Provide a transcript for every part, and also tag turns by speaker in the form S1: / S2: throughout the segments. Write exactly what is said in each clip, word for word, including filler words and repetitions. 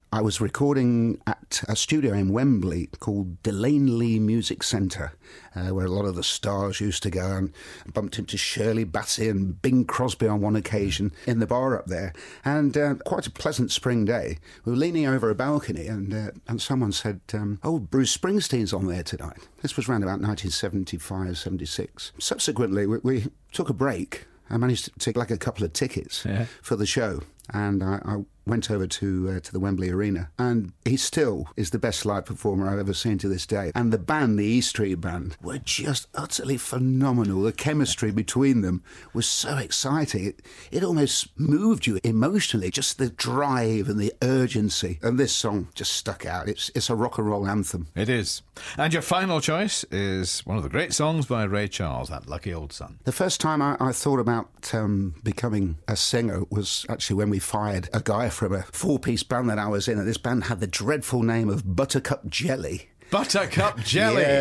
S1: I was recording at a studio in Wembley called Delane Lee Music Centre, uh, where a lot of the stars used to go, and bumped into Shirley Bassey and Bing Crosby on one occasion in the bar up there. And uh, quite a pleasant spring day. We were leaning over a balcony, and uh, and someone said, um, oh, Bruce Springsteen's on there tonight. This was around about nineteen seventy-five, seventy-six. Subsequently, we, we took a break. I managed to take like a couple of tickets yeah. for the show, and I, I went over to uh, to the Wembley Arena, and he still is the best live performer I've ever seen to this day. And the band, the E Street Band, were just utterly phenomenal. The chemistry between them was so exciting. It, it almost moved you emotionally, just the drive and the urgency. And this song just stuck out. It's, it's a rock and roll anthem.
S2: It is. And your final choice is one of the great songs by Ray Charles, That Lucky Old Sun.
S1: The first time I, I thought about um, becoming a singer was actually when we fired a guy from a four-piece band that I was in, and this band had the dreadful name of Buttercup Jelly.
S2: Buttercup Jelly.
S1: Yeah,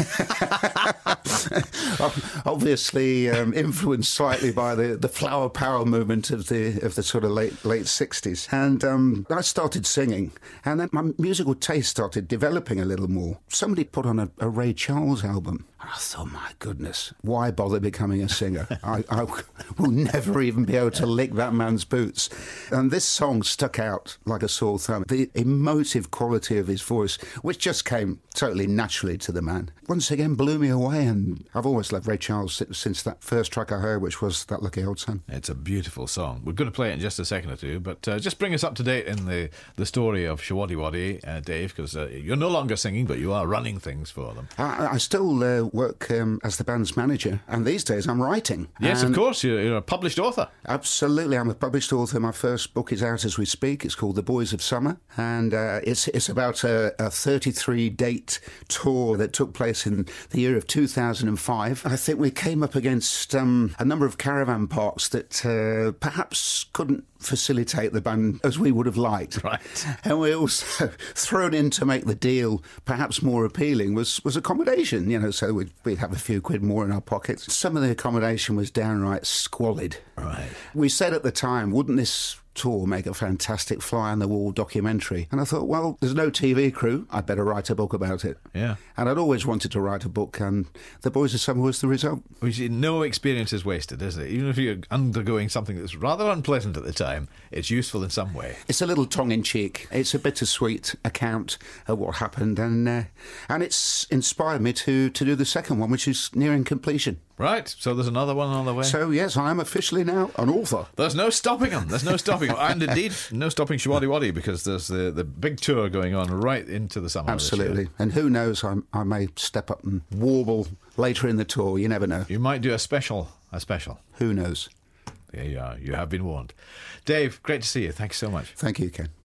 S1: obviously um, influenced slightly by the, the flower power movement of the of the sort of late late sixties. And um, I started singing, and then my musical taste started developing a little more. Somebody put on a, a Ray Charles album. And I thought, my goodness, why bother becoming a singer? I, I will never even be able to lick that man's boots. And this song stuck out like a sore thumb. The emotive quality of his voice, which just came totally naturally to the man, once again blew me away. And I've always loved Ray Charles since that first track I heard, which was That Lucky Old Sun.
S2: It's a beautiful song. We're going to play it in just a second or two, but uh, just bring us up to date in the, the story of Showaddywaddy, uh, Dave, because uh, you're no longer singing, but you are running things for them.
S1: I, I still uh, work um, as the band's manager, and these days I'm writing.
S2: Yes,
S1: and
S2: of course, you're, you're a published author.
S1: Absolutely, I'm a published author. My first book is out as we speak. It's called The Boys of Summer, and uh, it's it's about a, a thirty-three date tour that took place in the year of two thousand five. I think we came up against um, a number of caravan parks that uh, perhaps couldn't facilitate the band as we would have liked.
S2: Right.
S1: And we also thrown in to make the deal perhaps more appealing was, was accommodation, you know, so we'd, we'd have a few quid more in our pockets. Some of the accommodation was downright squalid.
S2: Right.
S1: We said at the time, wouldn't this tour make a fantastic fly-on-the-wall documentary? And I thought, well, there's no T V crew. I'd better write a book about it.
S2: Yeah.
S1: And I'd always wanted to write a book, and The Boys of Summer was the result.
S2: We see no experience is wasted, is it? Even if you're undergoing something that's rather unpleasant at the time, it's useful in some way.
S1: It's a little tongue-in-cheek. It's a bittersweet account of what happened, and uh, and it's inspired me to, to do the second one, which is nearing completion.
S2: Right, so there's another one on the way.
S1: So, yes, I am officially now an author.
S2: There's no stopping him. There's no stopping him. And indeed, no stopping Showaddywaddy, because there's the, the big tour going on right into the summer.
S1: Absolutely. And who knows, I, I may step up and warble later in the tour. You never know.
S2: You might do a special. A special.
S1: Who knows?
S2: There you are. You have been warned. Dave, great to see you. Thanks so much.
S1: Thank you, Ken.